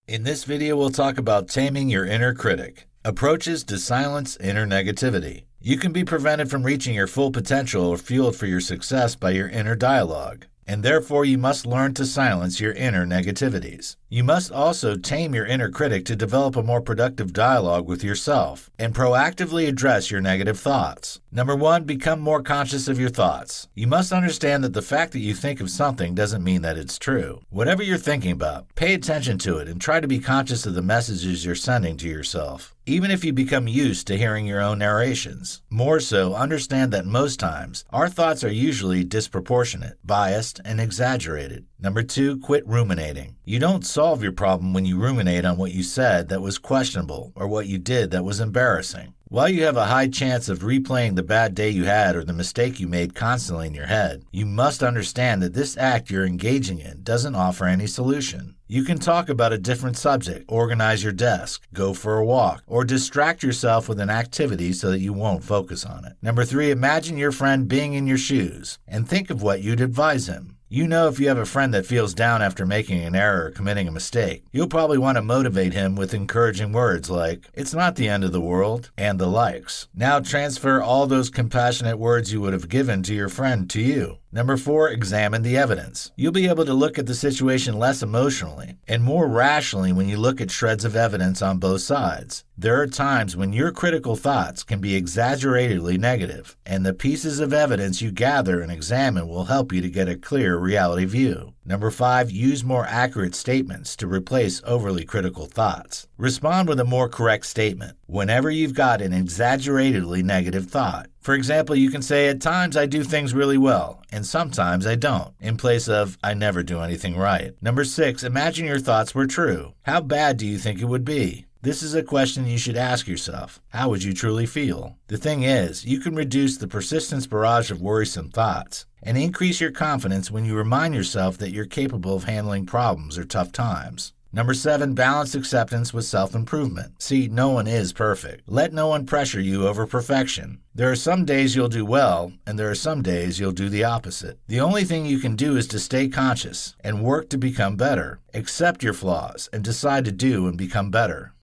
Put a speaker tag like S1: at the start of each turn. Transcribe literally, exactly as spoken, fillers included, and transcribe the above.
S1: In this video, we'll talk about taming your inner critic, approaches to silence inner negativity. You can be prevented from reaching your full potential or fueled for your success by your inner dialogue, and therefore you must learn to silence your inner negativities. You must also tame your inner critic to develop a more productive dialogue with yourself and proactively address your negative thoughts. Number one, become more conscious of your thoughts. You must understand that the fact that you think of something doesn't mean that it's true. Whatever you're thinking about, pay attention to it and try to be conscious of the messages you're sending to yourself. Even if you become used to hearing your own narrations. More so, understand that most times, our thoughts are usually disproportionate, biased, and exaggerated. Number two, quit ruminating. You don't solve your problem when you ruminate on what you said that was questionable or what you did that was embarrassing. While you have a high chance of replaying the bad day you had or the mistake you made constantly in your head, you must understand that this act you're engaging in doesn't offer any solution. You can talk about a different subject, organize your desk, go for a walk, or distract yourself with an activity so that you won't focus on it. Number three, imagine your friend being in your shoes and think of what you'd advise him. You know, if you have a friend that feels down after making an error or committing a mistake, you'll probably want to motivate him with encouraging words like, "It's not the end of the world," and the likes. Now transfer all those compassionate words you would have given to your friend to you. Number four, examine the evidence. You'll be able to look at the situation less emotionally and more rationally when you look at shreds of evidence on both sides. There are times when your critical thoughts can be exaggeratedly negative, and the pieces of evidence you gather and examine will help you to get a clear reality view. Number five, use more accurate statements to replace overly critical thoughts. Respond with a more correct statement whenever you've got an exaggeratedly negative thought. For example, you can say, "At times I do things really well, and sometimes I don't," in place of, "I never do anything right." Number six, imagine your thoughts were true. How bad do you think it would be? This is a question you should ask yourself. How would you truly feel? The thing is, you can reduce the persistence barrage of worrisome thoughts and increase your confidence when you remind yourself that you're capable of handling problems or tough times. Number seven, balance acceptance with self-improvement. See, no one is perfect. Let no one pressure you over perfection. There are some days you'll do well, and there are some days you'll do the opposite. The only thing you can do is to stay conscious and work to become better. Accept your flaws and decide to do and become better.